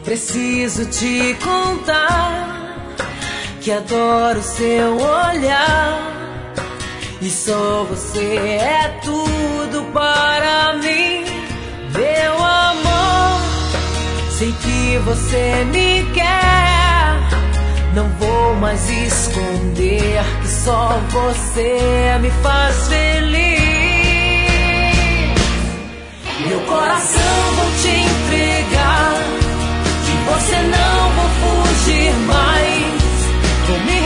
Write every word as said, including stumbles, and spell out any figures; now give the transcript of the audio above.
Preciso te contar que adoro seu olhar. E só você é tudo para mim, meu amor. Sei que você me quer, não vou mais esconder que só você me faz feliz. Meu coração vou te entregar, de você não vou fugir mais. Vou me